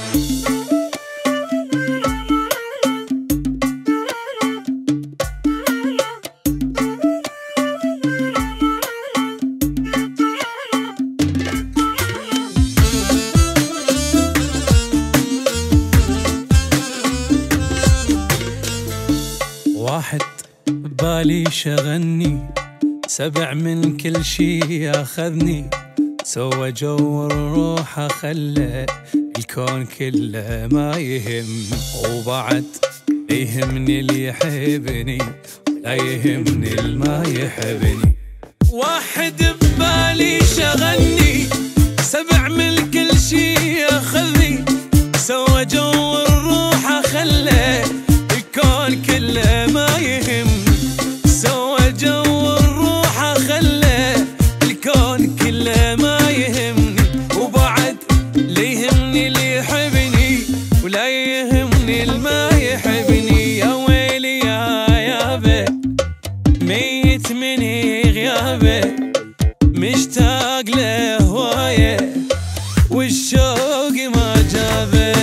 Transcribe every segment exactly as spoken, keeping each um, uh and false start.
واحد ببالي شغلني، سبع من كل شي ياخذني، سوى جو الروح خلى الكون كله ما يهم، وبعد يهمني اللي يحبني لا يهمني اللي ما يحبني. واحد ببالي شغلني، سبع من كل شي ياخذني، سوى جو الروح خلى الكون كله ما يهم، سوى جو الروح خلى الكون كله ما يهمني، وبعد لا يهمني اللي يحبني ولا يهمني اللي ما يحبني. يا ويلي يا يابا ميت من غيابه، مشتاق له هوايه والشوق ما جابه.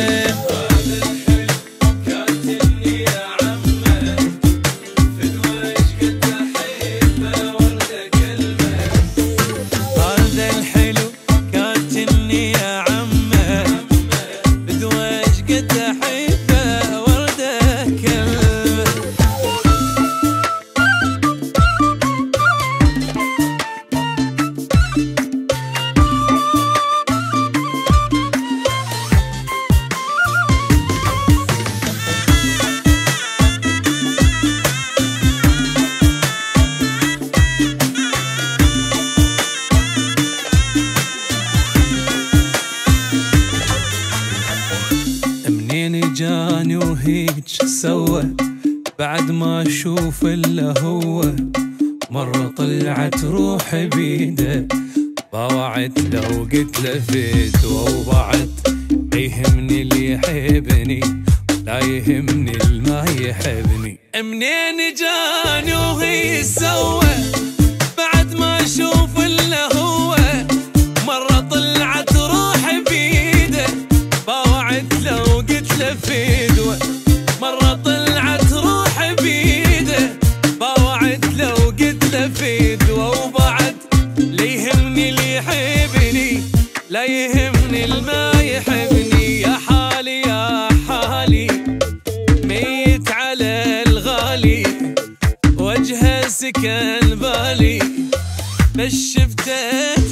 منين جاني وهيج سوى بعد ما اشوف الا هو، مرة طلعت روحي بيده باوعت لو قلت له فيت، وبعد يهمني اللي يحبني لا يهمني اللي ما يحبني. منين جاني وهي سوى بعد ما اشوف الا هو، مرة طلعت روحي بيده باوعت لو قلت له فدوة، مرة طلعت روحي بيده باوعت لو قلت له فدوة، وبعد لا يهمني اللي يحبني لا يهمني اللي ما يحبني. يا حالي يا حالي ميت على الغالي، وجهه سكن بالي بس شفته